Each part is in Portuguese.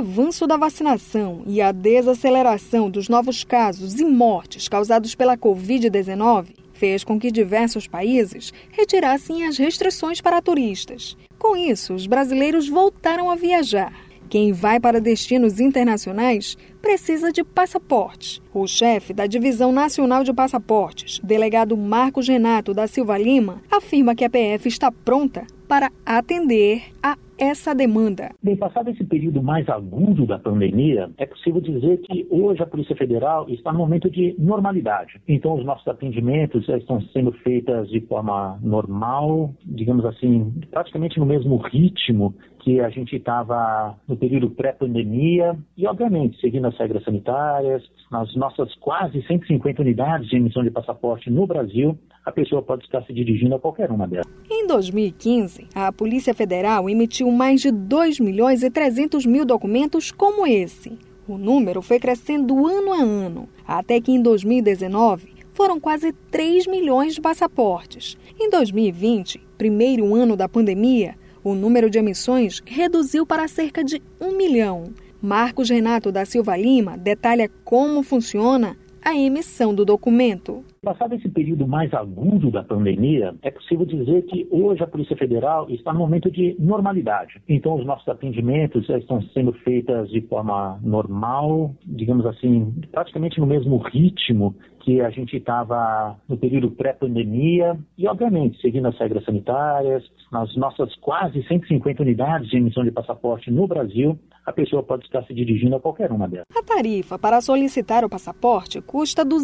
avanço da vacinação e a desaceleração dos novos casos e mortes causados pela Covid-19 fez com que diversos países retirassem as restrições para turistas. Com isso, os brasileiros voltaram a viajar. Quem vai para destinos internacionais precisa de passaporte. O chefe da Divisão Nacional de Passaportes, delegado Marcos Renato da Silva Lima, afirma que a PF está pronta para atender a essa demanda. Bem, passado esse período mais agudo da pandemia, é possível dizer que hoje a Polícia Federal está no momento de normalidade. Então, os nossos atendimentos já estão sendo feitos de forma normal, digamos assim, praticamente no mesmo ritmo que a gente estava no período pré-pandemia e, obviamente, seguindo as regras sanitárias, nas nossas quase 150 unidades de emissão de passaporte no Brasil, a pessoa pode estar se dirigindo a qualquer uma delas. Em 2015, a Polícia Federal emitiu mais de 2.300.000 documentos como esse. O número foi crescendo ano a ano, até que em 2019 foram quase 3 milhões de passaportes. Em 2020, primeiro ano da pandemia, o número de emissões reduziu para cerca de 1 milhão. Marcos Renato da Silva Lima detalha como funciona a emissão do documento. Passado esse período mais agudo da pandemia, é possível dizer que hoje a Polícia Federal está no momento de normalidade. Então, os nossos atendimentos já estão sendo feitos de forma normal, digamos assim, praticamente no mesmo ritmo que a gente estava no período pré-pandemia e, obviamente, seguindo as regras sanitárias, nas nossas quase 150 unidades de emissão de passaporte no Brasil, a pessoa pode estar se dirigindo a qualquer uma delas. A tarifa para solicitar o passaporte custa R$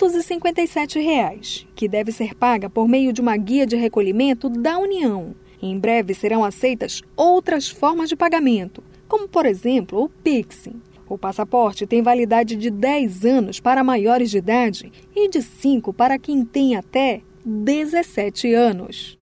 257, que deve ser paga por meio de uma guia de recolhimento da União. Em breve serão aceitas outras formas de pagamento, como, por exemplo, o Pix. O passaporte tem validade de 10 anos para maiores de idade e de 5 para quem tem até 17 anos.